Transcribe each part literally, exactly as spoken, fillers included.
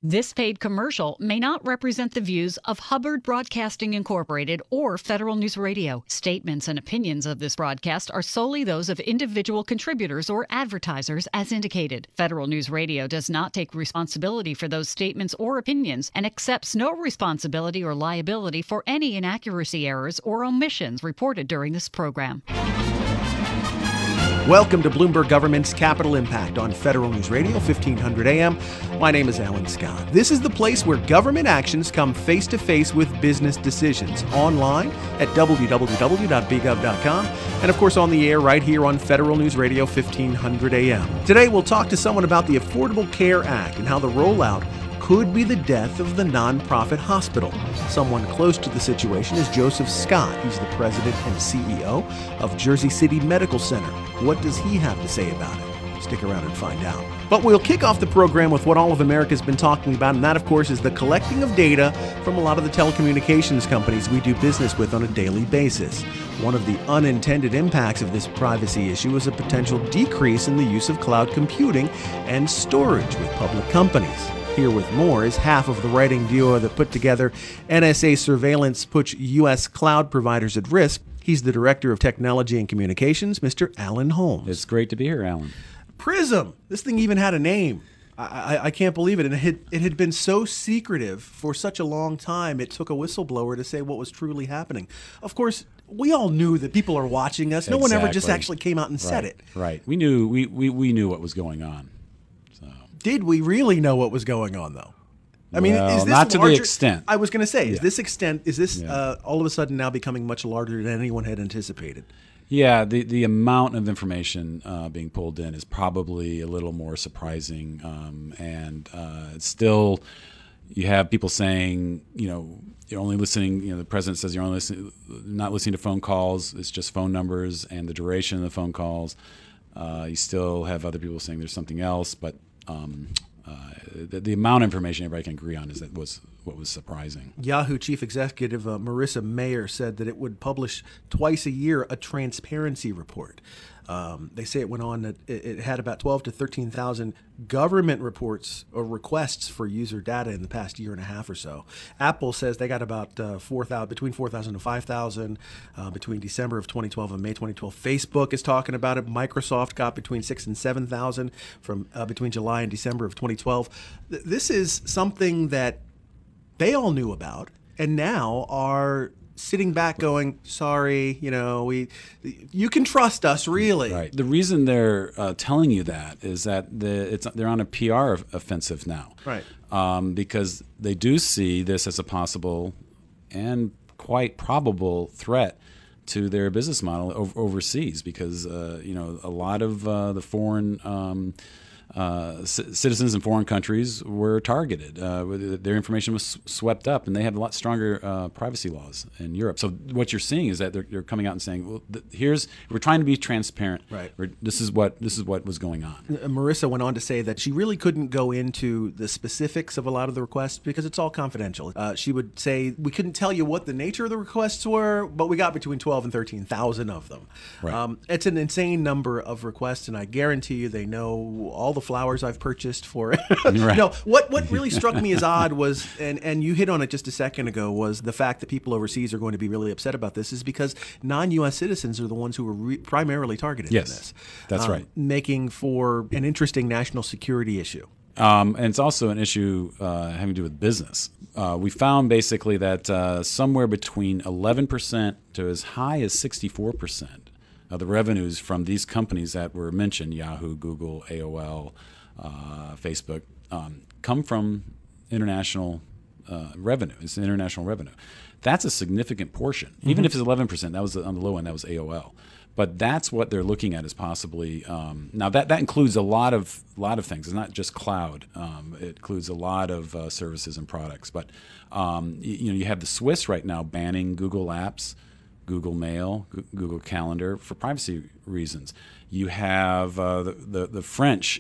This paid commercial may not represent the views of Hubbard Broadcasting Incorporated or Federal News Radio. Statements and opinions of this broadcast are solely those of individual contributors or advertisers as indicated. Federal News Radio does not take responsibility for those statements or opinions and accepts no responsibility or liability for any inaccuracy, errors, or omissions reported during this program. Welcome to Bloomberg Government's Capital Impact on Federal News Radio, fifteen hundred A M. My name is Alan Scott. This is the place where government actions come face-to-face with business decisions. Online at w w w dot b gov dot com and, of course, on the air right here on Federal News Radio, fifteen hundred A M. Today, we'll talk to someone about the Affordable Care Act and how the rollout could be the death of the nonprofit hospital. Someone close to the situation is Joseph Scott. He's the president and C E O of Jersey City Medical Center. What does he have to say about it? Stick around and find out. But we'll kick off the program with what all of America's been talking about, and that, of course, is the collecting of data from a lot of the telecommunications companies we do business with on a daily basis. One of the unintended impacts of this privacy issue is a potential decrease in the use of cloud computing and storage with public companies. Here with more is half of the writing duo that put together N S A surveillance puts U S cloud providers at risk. He's the Director of Technology and Communications, Mister Alan Holmes. It's great to be here, Alan. PRISM. This thing even had a name. I, I, I can't believe it. And it had, it had been so secretive for such a long time, it took a whistleblower to say what was truly happening. Of course, we all knew that people are watching us. No Exactly. one ever just actually came out and right. said it. Right. We knew we, we, we knew what was going on. Did we really know what was going on, though? I mean, well, is this not to larger? the extent. I was going to say, is Yeah. this extent? Is this Yeah. uh, all of a sudden now becoming much larger than anyone had anticipated? Yeah, the, the amount of information uh, being pulled in is probably a little more surprising. Um, and uh, it's still, you have people saying, you know, you're only listening, you know, the president says you're only listening, not listening to phone calls. It's just phone numbers and the duration of the phone calls. Uh, you still have other people saying there's something else, but Um, uh, the, the amount of information everybody can agree on is that was what was surprising. Yahoo chief executive uh, Marissa Mayer said that it would publish twice a year a transparency report. Um, they say it went on that it, it had about twelve to thirteen thousand government reports or requests for user data in the past year and a half or so. Apple says they got about uh, four thousand, between four thousand and five thousand uh, between December of twenty twelve and May twenty twelve. Facebook is talking about it. Microsoft got between six and seven thousand from uh, between July and December of twenty twelve. Th- this is something that they all knew about and now are sitting back going, sorry, you know, we, you can trust us, really. Right. The reason they're uh, telling you that is that the, it's, they're on a P R offensive now. Right. Um, because they do see this as a possible and quite probable threat to their business model over, overseas because, uh, you know, a lot of uh, the foreign um, Uh, c- citizens in foreign countries were targeted. Uh, their information was swept up, and they have a lot stronger uh, privacy laws in Europe. So what you're seeing is that they're, they're coming out and saying, "Well, th- here's we're trying to be transparent. Right. We're, this is what this is what was going on." Uh, Marissa went on to say that she really couldn't go into the specifics of a lot of the requests because it's all confidential. Uh, she would say we couldn't tell you what the nature of the requests were, but we got between twelve and thirteen thousand of them. Right. Um, it's an insane number of requests, and I guarantee you they know all the flowers I've purchased for it. Right. No, what what really struck me as odd was, and, and you hit on it just a second ago, was the fact that people overseas are going to be really upset about this is because non-U S citizens are the ones who were re- primarily targeted Yes, in this. that's um, right. Making for an interesting national security issue. Um, and it's also an issue uh, having to do with business. Uh, we found basically that uh, somewhere between eleven percent to as high as sixty-four percent of the revenues from these companies that were mentioned, Yahoo, Google, A O L, uh, Facebook, um, come from international uh, revenue. It's international revenue. That's a significant portion. Mm-hmm. Even if it's eleven percent, that was on the low end, that was A O L. But that's what they're looking at as possibly um, now. That, that includes a lot of lot of things. It's not just cloud. Um, it includes a lot of uh, services and products. But um, you, you know, you have the Swiss right now banning Google Apps, Google Mail, G- Google Calendar for privacy reasons. You have uh, the, the the French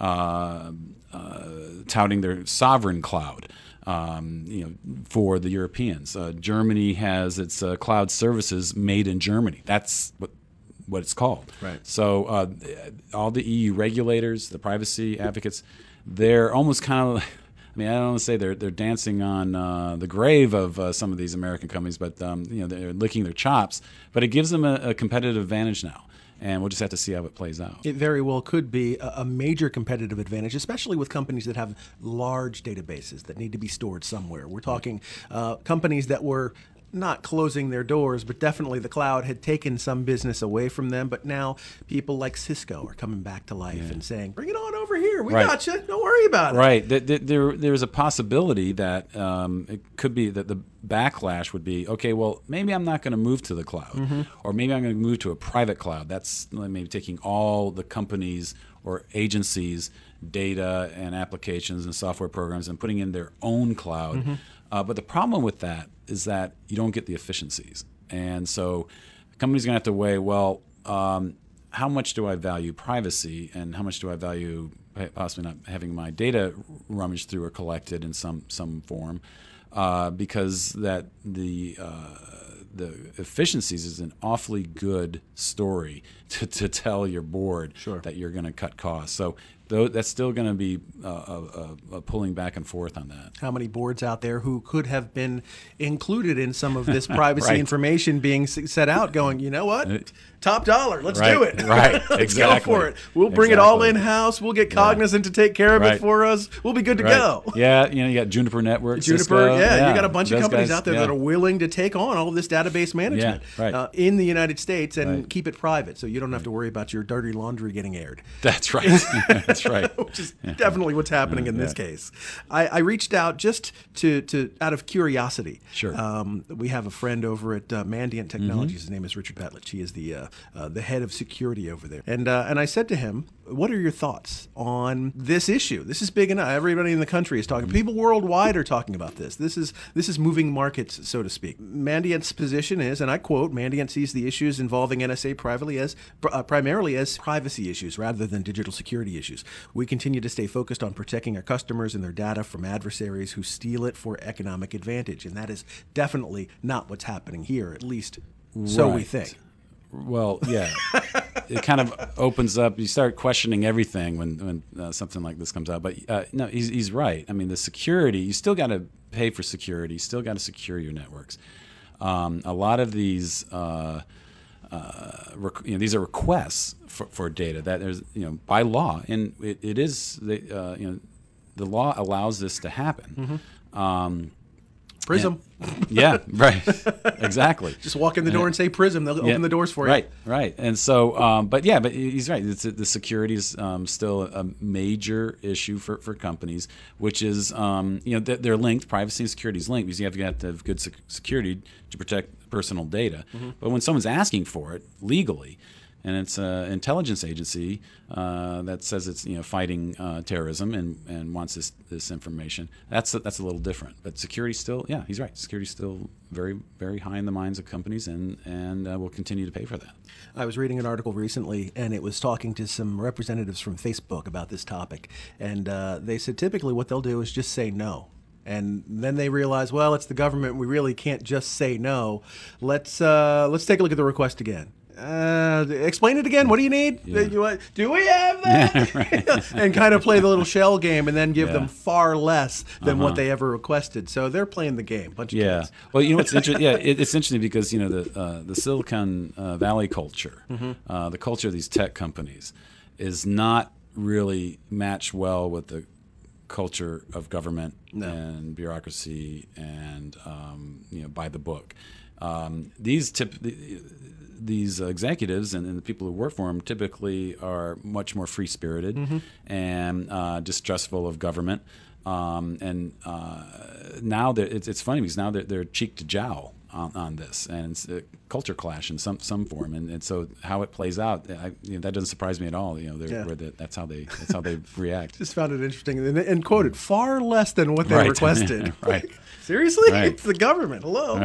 uh, uh, touting their sovereign cloud. Um, you know, for the Europeans, uh, Germany has its uh, cloud services made in Germany. That's what. what it's called. Right. So uh, all the E U regulators, the privacy advocates, they're almost kind of, I mean, I don't want to say they're they're dancing on uh, the grave of uh, some of these American companies, but um, you know, they're licking their chops. But it gives them a, a competitive advantage now. And we'll just have to see how it plays out. It very well could be a, a major competitive advantage, especially with companies that have large databases that need to be stored somewhere. We're talking uh, companies that were not closing their doors, but definitely the cloud had taken some business away from them. But now people like Cisco are coming back to life yeah. and saying, bring it on over here. We right. got you. Don't worry about it. Right. There, there, there's a possibility that um, it could be that the backlash would be, okay, well, maybe I'm not going to move to the cloud, mm-hmm. or maybe I'm going to move to a private cloud. That's maybe taking all the companies or agencies' data and applications and software programs and putting in their own cloud. Mm-hmm. Uh, but the problem with that is that you don't get the efficiencies. And so companies are going to have to weigh, well, um, how much do I value privacy and how much do I value possibly not having my data rummaged through or collected in some, some form? Uh, because that the uh, the efficiencies is an awfully good story to, to tell your board sure. that you're going to cut costs. So though that's still going to be uh, a, a pulling back and forth on that. How many boards out there who could have been included in some of this privacy right. information being set out going, you know what? Top dollar. Let's right. do it. Right. Let's exactly. go for it. We'll bring exactly. it all in-house. We'll get Cognizant yeah. to take care of right. it for us. We'll be good to right. go. Yeah. You know, you got Juniper Networks. Juniper, Cisco. yeah, yeah. You got a bunch Those of companies guys, out there yeah. that are willing to take on all of this database management yeah, right. uh, in the United States and right. keep it private so you don't have to worry about your dirty laundry getting aired. That's right. That's right. Which is definitely what's happening in this yeah. case. I, I reached out just to, to out of curiosity. Sure. Um, we have a friend over at uh, Mandiant Technologies. Mm-hmm. His name is Richard Patlich. He is the uh, uh, the head of security over there. And uh, and I said to him, what are your thoughts on this issue? This is big enough. Everybody in the country is talking. People worldwide are talking about this. This is this is moving markets, so to speak. Mandiant's position is, and I quote, Mandiant sees the issues involving N S A privately as uh, primarily as privacy issues rather than digital security issues. We continue to stay focused on protecting our customers and their data from adversaries who steal it for economic advantage. And that is definitely not what's happening here, at least so right. we think. Well, yeah. It kind of opens up. You start questioning everything when, when uh, something like this comes out. But uh, no, he's, he's right. I mean, the security, you still got to pay for security. You still got to secure your networks. Um, a lot of these, uh, uh, rec- you know, these are requests for, for data that there's, you know, by law, and it, it is, the, uh, you know, the law allows this to happen. Mm-hmm. Um, Prism. And, yeah, right. Exactly. Just walk in the door and, and say Prism. They'll yeah, open the doors for you. Right, right. And so, um, but yeah, but he's right. It's, the security is um, still a major issue for, for companies, which is, um, you know, they're, they're linked. Privacy and security is linked because you have, you have to have good sec- security to protect personal data. Mm-hmm. But when someone's asking for it legally, and it's an intelligence agency uh, that says it's, you know, fighting uh, terrorism and, and wants this, this information. That's a, that's a little different. But security still, yeah, he's right. Security still very very high in the minds of companies, and and uh, will continue to pay for that. I was reading an article recently, and it was talking to some representatives from Facebook about this topic, and uh, they said typically what they'll do is just say no. And then they realize, well, it's the government. We really can't just say no. Let's uh, let's take a look at the request again. Uh, explain it again. What do you need? Yeah. You, do we have that? Yeah, right. And kind of play the little shell game, and then give yeah. them far less than uh-huh. what they ever requested. So they're playing the game. Bunch of yeah. kids. Well, you know what's interesting? Yeah, it, it's interesting because you know the uh, the Silicon uh, Valley culture, mm-hmm. uh, the culture of these tech companies, is not really matched well with the culture of government no. and bureaucracy and um, you know, by the book. Um, these tip. These executives and, and the people who work for them typically are much more free-spirited mm-hmm. and uh, distrustful of government. Um, and uh, now it's, it's funny because now they're, they're cheek to jowl on, on this, and it's a culture clash in some some form. And, and so how it plays out, I, you know, that doesn't surprise me at all. You know, they're, yeah. where the, that's how they that's how they react. Just found it interesting and, and quoted far less than what they right. requested. Right. Seriously? Right. It's the government. Hello.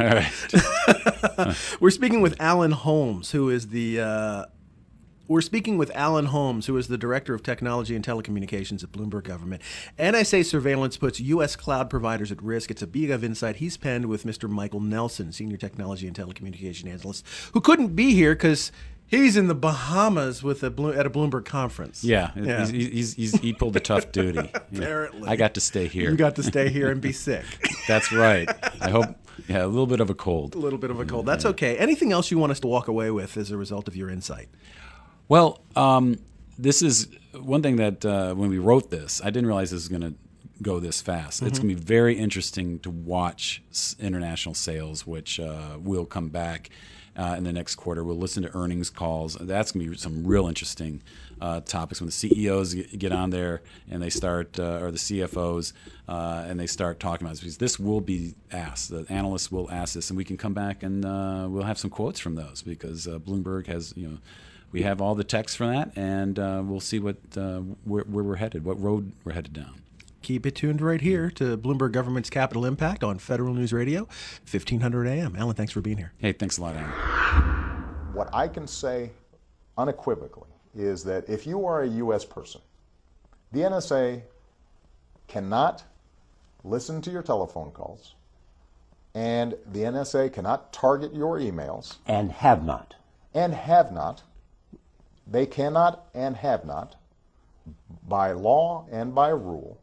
Right. We're speaking with Alan Holmes, who is the uh, we're speaking with Alan Holmes, who is the Director of Technology and Telecommunications at Bloomberg Government. N S A surveillance puts U S cloud providers at risk. It's a B Gov insight he's penned with Mister Michael Nelson, Senior Technology and Telecommunication Analyst, who couldn't be here because He's in the Bahamas with a Blo- at a Bloomberg conference. Yeah, Yeah. He's, he's, he's, he pulled a tough duty. Apparently. I got to stay here. You got to stay here and be sick. That's right. I hope, yeah, a little bit of a cold. A little bit of a cold. That's okay. Anything else you want us to walk away with as a result of your insight? Well, um, this is one thing that uh, when we wrote this, I didn't realize this was going to go this fast. Mm-hmm. It's going to be very interesting to watch s- international sales, which uh, will come back uh, in the next quarter. We'll listen to earnings calls. That's going to be some real interesting uh, topics when the C E Os get on there and they start, uh, or the C F Os, uh, and they start talking about this. Because this will be asked. The analysts will ask this, and we can come back and uh, we'll have some quotes from those because uh, Bloomberg has, you know, we have all the text for that, and uh, we'll see what uh, where, where we're headed, what road we're headed down. Keep it tuned right here to Bloomberg Government's Capital Impact on Federal News Radio, fifteen hundred A M. Alan, thanks for being here. Hey, thanks a lot, Alan. What I can say unequivocally is that if you are a U S person, the N S A cannot listen to your telephone calls, and the N S A cannot target your emails. And have not. And have not. They cannot and have not, by law and by rule,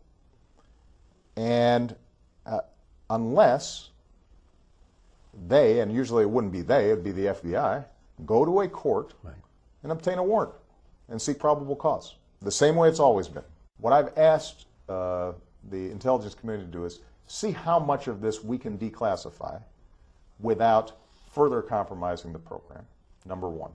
and uh, unless they, and usually it wouldn't be they, it'd be the F B I, go to a court right. and obtain a warrant and seek probable cause, the same way it's always been. What I've asked uh, the intelligence community to do is see how much of this we can declassify without further compromising the program, number one.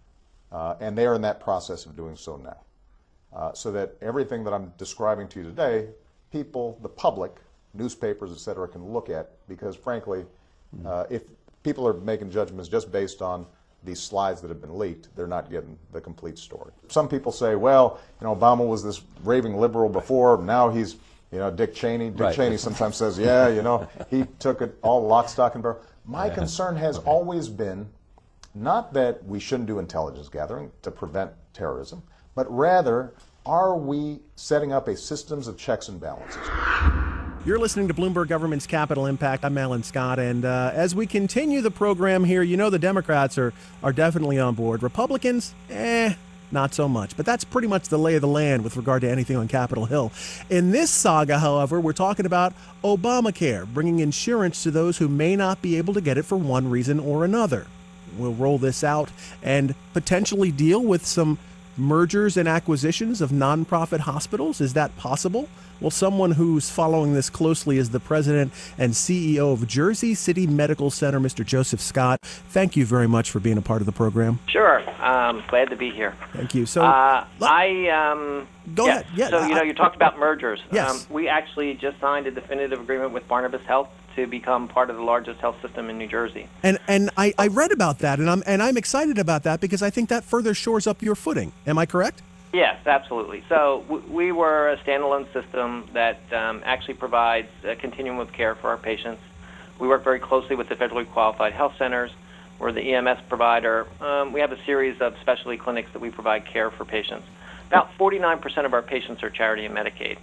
Uh, and they are in that process of doing so now. Uh, so that everything that I'm describing to you today, people, the public, newspapers, et cetera, can look at, because frankly, uh, if people are making judgments just based on these slides that have been leaked, they're not getting the complete story. Some people say, well, you know, Obama was this raving liberal before, now he's, you know, Dick Cheney. Dick right. Cheney sometimes says, yeah, you know, he took it all lock, stock, and barrel. My yeah. concern has okay. always been not that we shouldn't do intelligence gathering to prevent terrorism, but rather, are we setting up a systems of checks and balances? You're listening to Bloomberg Government's Capital Impact. I'm Alan Scott, and uh, as we continue the program here, you know the Democrats are, are definitely on board. Republicans, eh, not so much. But that's pretty much the lay of the land with regard to anything on Capitol Hill. In this saga, however, we're talking about Obamacare, bringing insurance to those who may not be able to get it for one reason or another. We'll roll this out and potentially deal with some mergers and acquisitions of nonprofit hospitals. Is that possible? Well, someone who's following this closely is the president and C E O of Jersey City Medical Center, Mister Joseph Scott. Thank you very much for being a part of the program. Sure. Um, glad to be here. Thank you. So, uh, I um, go yeah. ahead. Yeah. So, you know, you talked about mergers. Yes. Um, we actually just signed a definitive agreement with Barnabas Health to become part of the largest health system in New Jersey. And and I, I read about that, and I'm and I'm excited about that because I think that further shores up your footing. Am I correct? Yes, absolutely. So w- we were a standalone system that um, actually provides a continuum of care for our patients. We work very closely with the federally qualified health centers. We're the E M S provider. Um, we have a series of specialty clinics that we provide care for patients. About forty-nine percent of our patients are charity and Medicaid.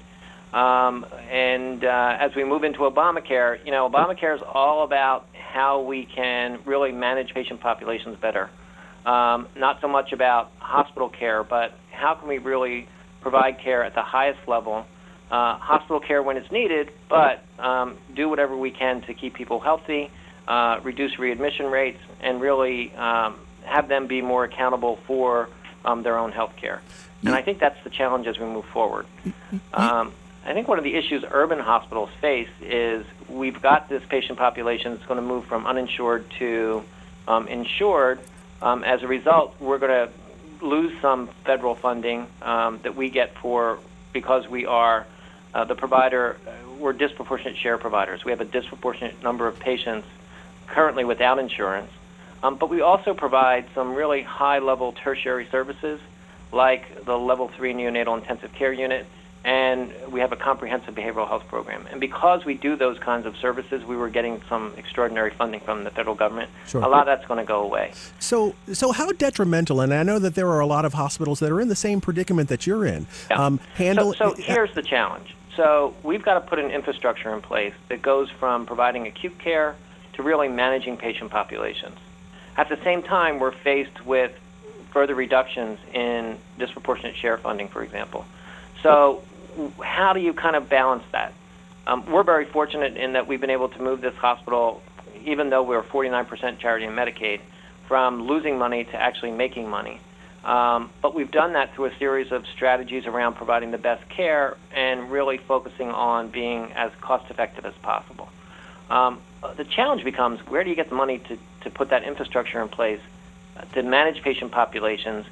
Um, and uh, as we move into Obamacare, you know, Obamacare is all about how we can really manage patient populations better. Um, not so much about hospital care, but how can we really provide care at the highest level, uh, hospital care when it's needed, but um, do whatever we can to keep people healthy, uh, reduce readmission rates, and really um, have them be more accountable for um, their own health care. And I think that's the challenge as we move forward. Um, I think one of the issues urban hospitals face is we've got this patient population that's going to move from uninsured to um, insured. Um, as a result, we're going to lose some federal funding um, that we get for because we are uh, the provider. We're disproportionate share providers. We have a disproportionate number of patients currently without insurance. Um, but we also provide some really high-level tertiary services like the level three neonatal intensive care unit, and we have a comprehensive behavioral health program. And because we do those kinds of services, we were getting some extraordinary funding from the federal government. Sure. A lot of that's going to go away. So so how detrimental, and I know that there are a lot of hospitals that are in the same predicament that you're in. Yeah. Um, handle, so, so here's the challenge. So we've got to put an infrastructure in place that goes from providing acute care to really managing patient populations. At the same time, we're faced with further reductions in disproportionate share funding, for example. So how do you kind of balance that? Um, we're very fortunate in that we've been able to move this hospital, even though we're forty-nine percent charity and Medicaid, from losing money to actually making money. Um, but we've done that through a series of strategies around providing the best care and really focusing on being as cost-effective as possible. Um, the challenge becomes, where do you get the money to, to put that infrastructure in place uh, to manage patient populations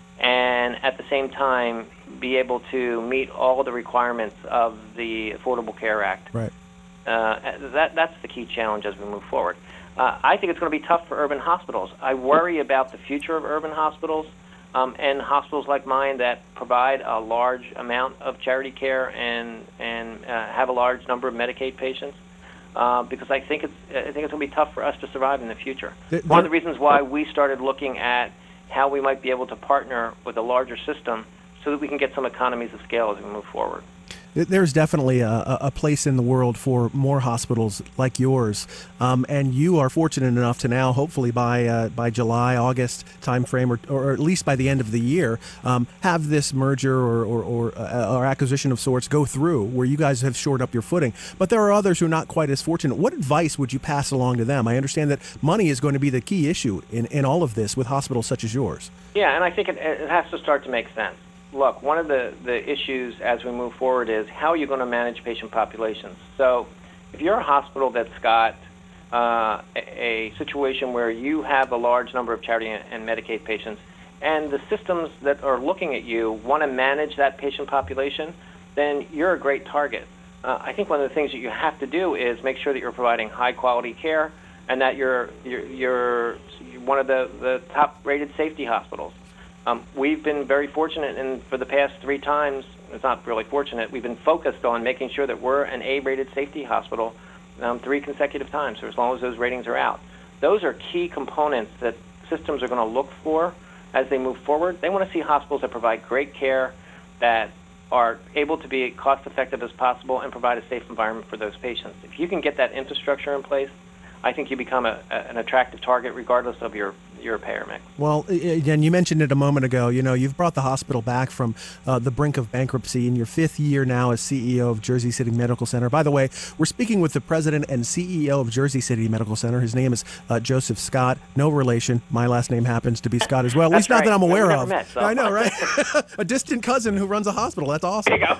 and at the same time be able to meet all the requirements of the Affordable Care Act? Right. Uh, that, that's the key challenge as we move forward. Uh, I think it's going to be tough for urban hospitals. I worry about the future of urban hospitals. Um, and hospitals like mine that provide a large amount of charity care and and uh, have a large number of Medicaid patients, uh, because I think it's I think it's going to be tough for us to survive in the future. There, One of the reasons why we started looking at how we might be able to partner with a larger system so that we can get some economies of scale as we move forward. There's definitely a, a place in the world for more hospitals like yours, um, and you are fortunate enough to now, hopefully by uh, by July, August timeframe, or, or at least by the end of the year, um, have this merger or or, or, uh, or acquisition of sorts go through, where you guys have shored up your footing. But there are others who are not quite as fortunate. What advice would you pass along to them? I understand that money is going to be the key issue in, in all of this with hospitals such as yours. Yeah, and I think it, it has to start to make sense. Look, one of the, the issues as we move forward is how are you going to manage patient populations? So if you're a hospital that's got uh, a, a situation where you have a large number of charity and Medicaid patients, and the systems that are looking at you want to manage that patient population, then you're a great target. Uh, I think one of the things that you have to do is make sure that you're providing high-quality care and that you're, you're, you're one of the, the top-rated safety hospitals. Um, we've been very fortunate, and for the past three times, it's not really fortunate, we've been focused on making sure that we're an A-rated safety hospital um, three consecutive times, for as long as those ratings are out. Those are key components that systems are going to look for as they move forward. They want to see hospitals that provide great care, that are able to be as cost-effective as possible, and provide a safe environment for those patients. If you can get that infrastructure in place, I think you become a, a, an attractive target regardless of your, your payer mix. Well, again, you mentioned it a moment ago. You know, you've brought the hospital back from uh, the brink of bankruptcy in your fifth year now as C E O of Jersey City Medical Center. By the way, we're speaking with the president and C E O of Jersey City Medical Center. His name is uh, Joseph Scott. No relation. My last name happens to be Scott as well. At least not right. that I'm aware no, of. Met, so. I know, right? A distant cousin who runs a hospital. That's awesome. There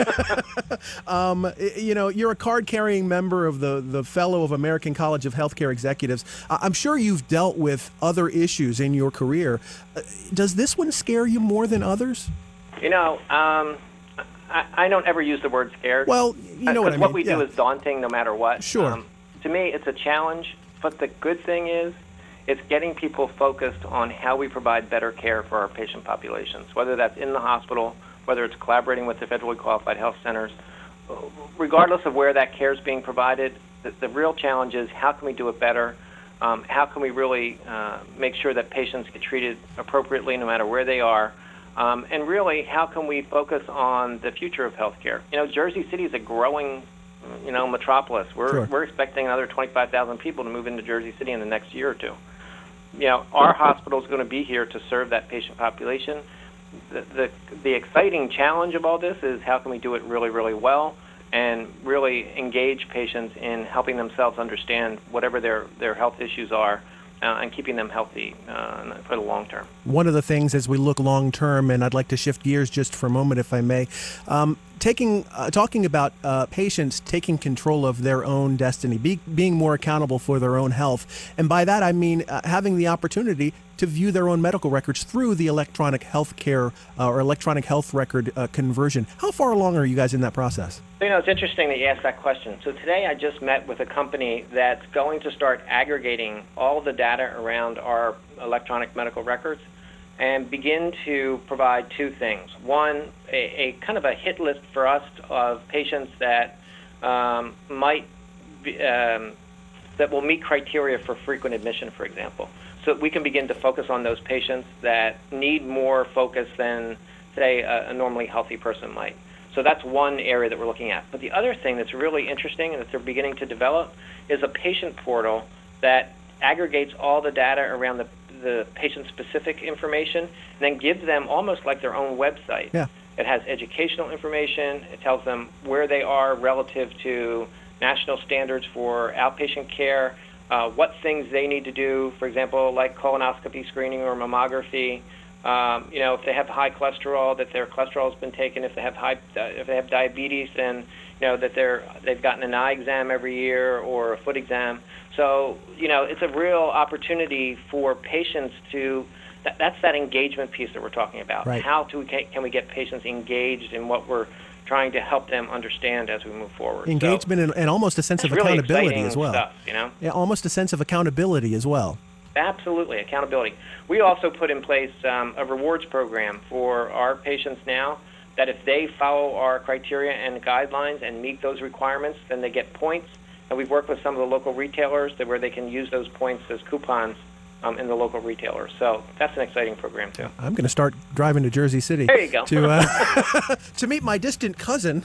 you go. um, you know, you're a card-carrying member of the, the Fellow of American College of Healthcare Executives. I'm sure you've dealt with other issues in your career. Uh, does this one scare you more than others? You know, um, I, I don't ever use the word scared. Well, you know what I mean. What we yeah. do is daunting no matter what. Sure. Um, to me, it's a challenge, but the good thing is it's getting people focused on how we provide better care for our patient populations, whether that's in the hospital, whether it's collaborating with the federally qualified health centers. Regardless of where that care is being provided, the, the real challenge is how can we do it better? Um, how can we really uh, make sure that patients get treated appropriately no matter where they are? Um, and really, how can we focus on the future of healthcare? You know, Jersey City is a growing, you know, metropolis. We're Sure. we're expecting another twenty-five thousand people to move into Jersey City in the next year or two. You know, our hospital is going to be here to serve that patient population. The, the the exciting challenge of all this is how can we do it really, really well and really engage patients in helping themselves understand whatever their, their health issues are uh, and keeping them healthy uh, for the long term. One of the things as we look long term, and I'd like to shift gears just for a moment if I may, um, taking uh, talking about uh, patients taking control of their own destiny, be, being more accountable for their own health. And by that I mean uh, having the opportunity to view their own medical records through the electronic health care uh, or electronic health record uh, conversion. How far along are you guys in that process? You know, it's interesting that you asked that question. So today I just met with a company that's going to start aggregating all the data around our electronic medical records and begin to provide two things. One, a, a kind of a hit list for us of patients that um, might be, um, that will meet criteria for frequent admission, for example. So we can begin to focus on those patients that need more focus than, say, a, a normally healthy person might. So that's one area that we're looking at. But the other thing that's really interesting and that they're beginning to develop is a patient portal that aggregates all the data around the, the patient-specific information, and then give them almost like their own website. Yeah. It has educational information. It tells them where they are relative to national standards for outpatient care, uh, what things they need to do, for example, like colonoscopy screening or mammography. Um, you know, if they have high cholesterol, that their cholesterol has been taken. If they have high, uh, if they have diabetes, then you know that they're they've gotten an eye exam every year or a foot exam. So you know, it's a real opportunity for patients to. That, that's that engagement piece that we're talking about. Right. How do we can we get patients engaged in what we're trying to help them understand as we move forward? Engagement so, and, and almost a sense of really accountability as well. Stuff, you know? Yeah, almost a sense of accountability as well. Absolutely, accountability. We also put in place um, a rewards program for our patients now that if they follow our criteria and guidelines and meet those requirements, then they get points. And we've worked with some of the local retailers that where they can use those points as coupons um, in the local retailers. So that's an exciting program, too. I'm going to start driving to Jersey City. There you go. To, uh, to meet my distant cousin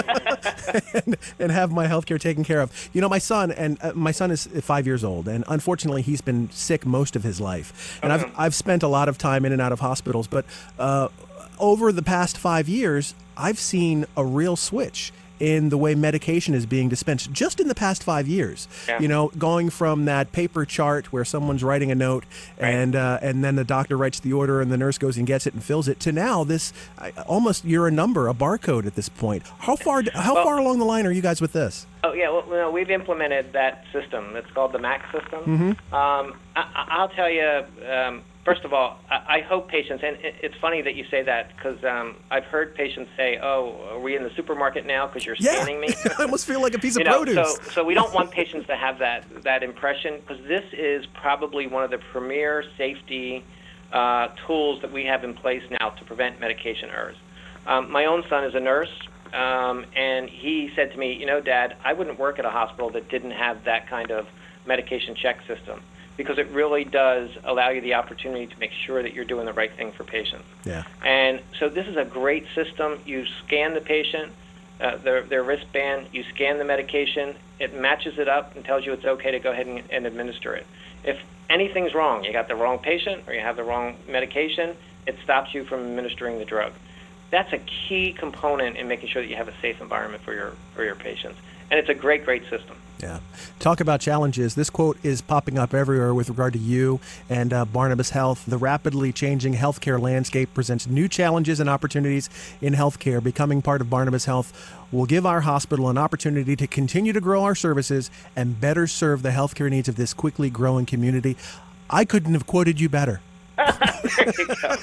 and, and have my health care taken care of. You know, my son, and uh, my son is five years old, and unfortunately he's been sick most of his life. And Okay. I've, I've spent a lot of time in and out of hospitals, but uh, over the past five years, I've seen a real switch in the way medication is being dispensed just in the past five years. Yeah. You know, going from that paper chart where someone's writing a note Right. and uh, and then the doctor writes the order and the nurse goes and gets it and fills it to now this I, almost you're a number, a barcode at this point. How far how Well- far along the line are you guys with this? Oh, yeah, well, well, we've implemented that system. It's called the MAC system. Mm-hmm. Um, I, I'll tell you, um, first of all, I, I hope patients, and it, it's funny that you say that because um, I've heard patients say, oh, are we in the supermarket now because you're Yeah, scanning me? I almost feel like a piece of You know, produce. so, so we don't want patients to have that, that impression because this is probably one of the premier safety uh, tools that we have in place now to prevent medication errors. Um, my own son is a nurse, um, and he said to me, you know, Dad, I wouldn't work at a hospital that didn't have that kind of medication check system because it really does allow you the opportunity to make sure that you're doing the right thing for patients. Yeah. And so this is a great system. You scan the patient, uh, their, their wristband, you scan the medication, it matches it up and tells you it's okay to go ahead and, and administer it. If anything's wrong, you got the wrong patient or you have the wrong medication, it stops you from administering the drug. That's a key component in making sure that you have a safe environment for your for your patients. And it's a great, great system. Yeah. Talk about challenges. This quote is popping up everywhere with regard to you and uh, Barnabas Health. The rapidly changing healthcare landscape presents new challenges and opportunities in healthcare. Becoming part of Barnabas Health will give our hospital an opportunity to continue to grow our services and better serve the healthcare needs of this quickly growing community. I couldn't have quoted you better. There you go.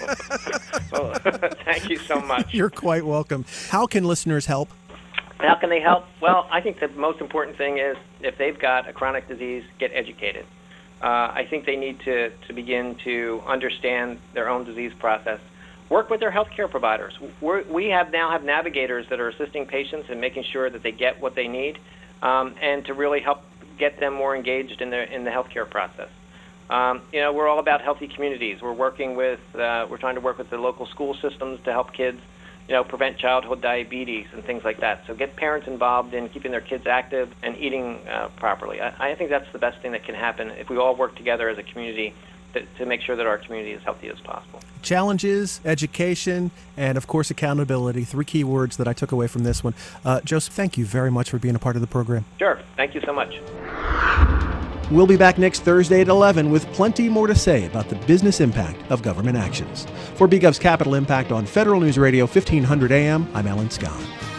Well, thank you so much. You're quite welcome. How can listeners help? How can they help? Well, I think the most important thing is if they've got a chronic disease, get educated. Uh, I think they need to, to begin to understand their own disease process. Work with their healthcare providers. We're, we have now have navigators that are assisting patients and making sure that they get what they need, um, and to really help get them more engaged in the in the healthcare process. Um, you know, we're all about healthy communities. We're working with, uh, we're trying to work with the local school systems to help kids, you know, prevent childhood diabetes and things like that. So get parents involved in keeping their kids active and eating uh, properly. I, I think that's the best thing that can happen if we all work together as a community to, to make sure that our community is as healthy as possible. Challenges, education, and of course accountability. Three key words that I took away from this one. Uh, Joseph, thank you very much for being a part of the program. Sure. Thank you so much. We'll be back next Thursday at eleven with plenty more to say about the business impact of government actions. For BGov's Capital Impact on Federal News Radio fifteen hundred A M, I'm Alan Scott.